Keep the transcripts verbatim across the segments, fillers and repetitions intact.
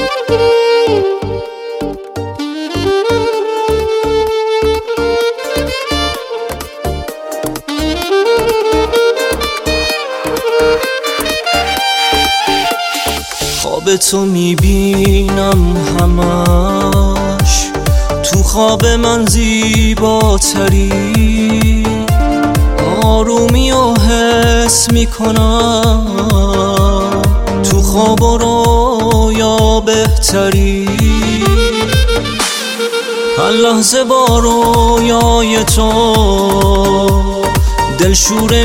خواب تو میبینم همش، تو خواب من زیباتری، آرومی و حس میکنم تو خواب و رویا بهتری. هر لحظه با رویای تو دلشوره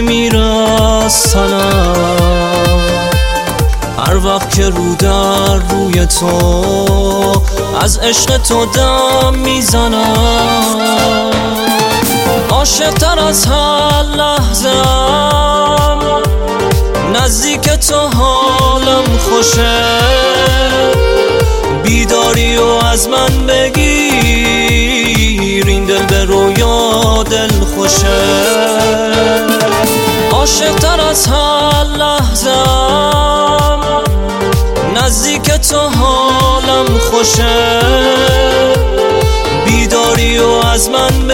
میرسنم، هر وقت که رو در روی تو از عشق تو دم میزنم. عاشق تر از هر لحظه‌ام، نزدیک تو حالم خوشه، بیداری و از من بگیر، این دل به رویا دل خوشه. عاشق تر از هر لحظه‌ام، نزدیک تو حالم خوشه، بیداری و از من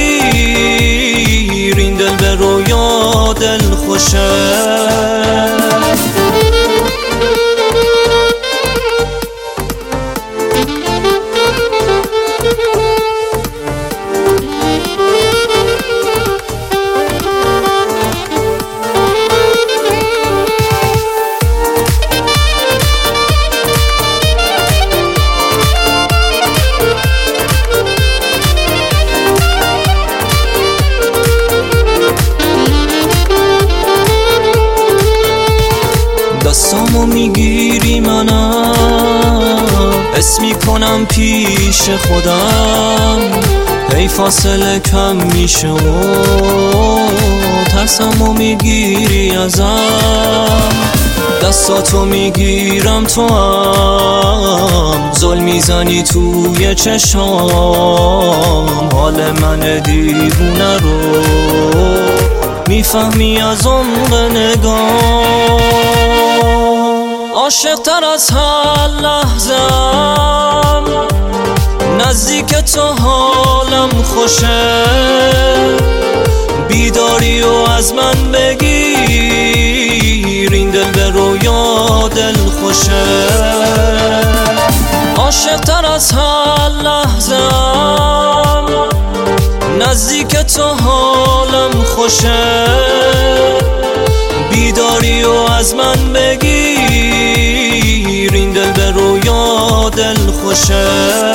بگیر، این دل به رویا دل خوشه. دستامو میگیری منم حس میکنم پیش خودم، هی فاصله کم میشه و ترسمو میگیری ازم. دستاتو میگیرم تو هم زل میزنی توی چشام، حال من دیوونه رو میفهمی از عمق نگاه. عاشق تر از هر لحظه‌ام، نزدیک تو حالم خوشه، بیداری و از من بگیر، این دل به رویا دل خوشه. عاشق تر از هر لحظه‌ام، نزدیک تو حالم خوشه، بیداری و از من بگیر، این دل به رویا دل خوشه.